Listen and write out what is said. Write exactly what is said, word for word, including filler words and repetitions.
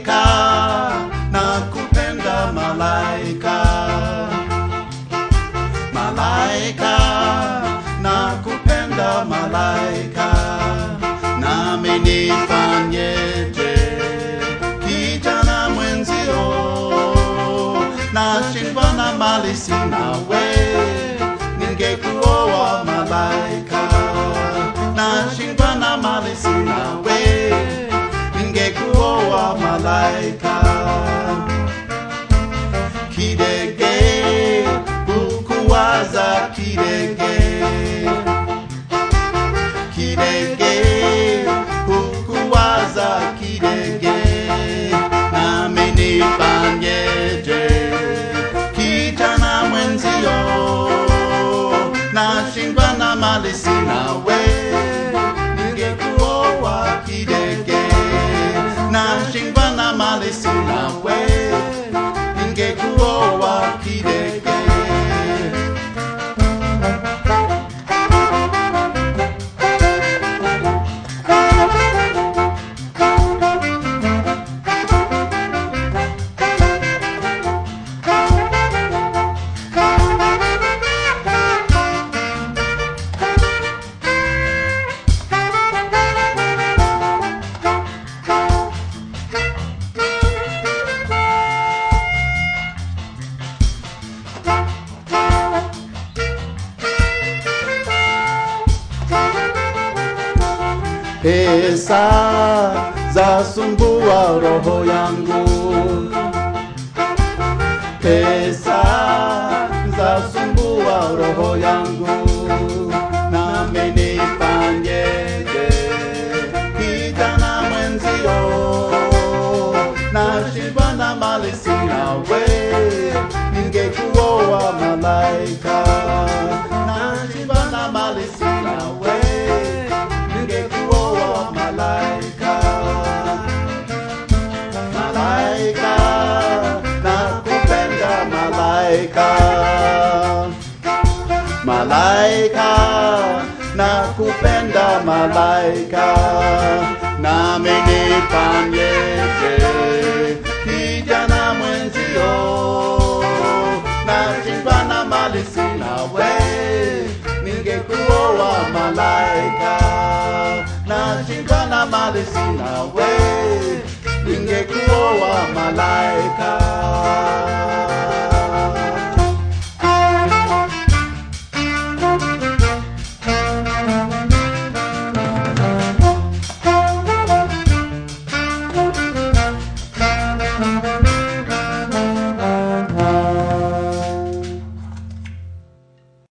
malaika, nakupenda malaika. Malaika, nakupenda malaika. Nami nifanyeje kijana mwenzio, nashindwa na mali sina we, ningekuoa malaika. Nashindwa na mali sina we, ningekuoa malaika. Kidege, hukuwaza kidege. Kidege, hukuwaza kidege. Nami nifanyeje kijana mwenzio, nashindwa na mali sina we, ningekuoa kidege. Nashindwa na mali sina we, ningekuoa kidege. Pesa zasumbua roho yangu. Pesa zasumbua roho yangu. Nami nifanyeje kijana mwenzio, nashindwa na mali sina we, ningekuoa malaika. Nashindwa na mali sina we, ningekuoa malaika. Malaika, nakupenda malaika. Malaika, nakupenda malaika. Nami nifanyeje kijana mwenzio, nashindwa na mali sina we, ningekuoa malaika. Nashindwa na mali sina we, ningekuoa malaika.